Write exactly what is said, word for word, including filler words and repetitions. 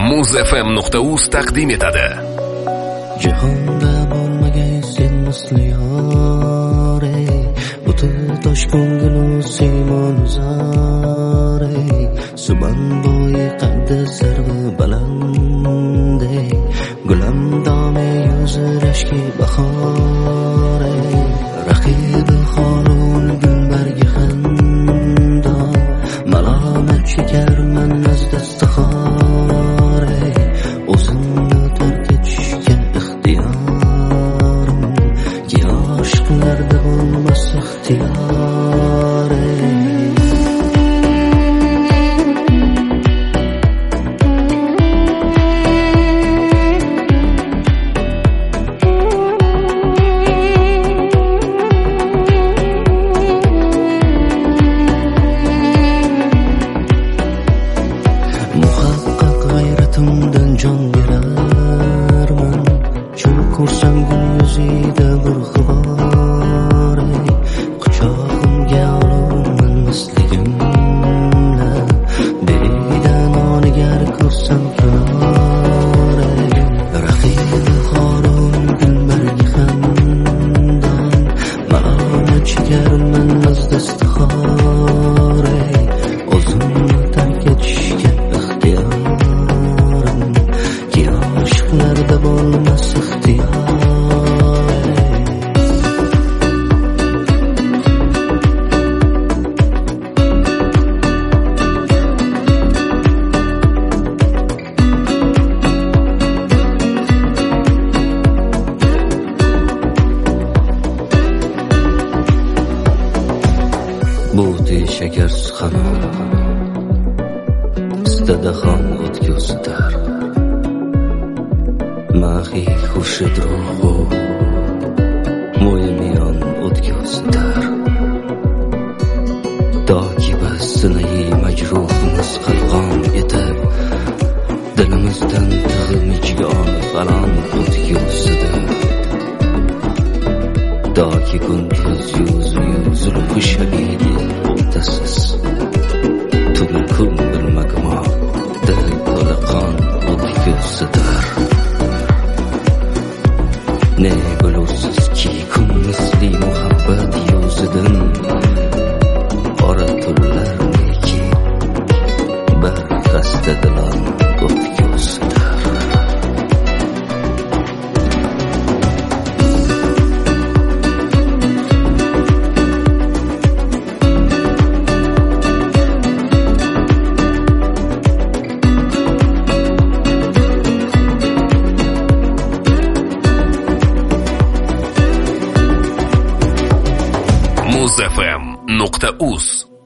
muz f m nuqta uz taqdim etadi. Jahonda bo'lmagan sen misli yor, ey buti tosh ko'ngil simon zor, ey suban bo'yi qaddi sarvi baland, ey gulam dome yuzi rashki bahor, ey raqibi xorun gulbargi xandon malomat chekarman az dastixor, ey o'zimni tark etishga ixtiyorim ki oshqlarda bo'lmas ixtiyor, ey g'ayratimdan jon berarman shu ko'rsam gul yuzida bir g'ubor, ey quchog'imga olurman misligimla beridan onigar ko'rsam kunor, ey raqibi xorum gulbargi xandon malomat chekarman az dastixor, ey o'zimni tark etishga aşklarda bo'lmas ixtiyor, bu te shakarsiz hamon istada ham o'tga usitar mahi xurshid ruhu mo'yimiyon o'tga usitar toki biz sinai majruhimiz qalqon etib dilimizdan tig'imichgon falon o'tga usitar toki kunduz yuzu yuzulfi shabidi o'tasiz tuni kun bir magmo dil to'la qon o'tga usitar ne bilursiz ki kun misli muhabbat yuzidan qora tunlar neki bir xasta dilon o'tga usitar. muz f m nuqta uz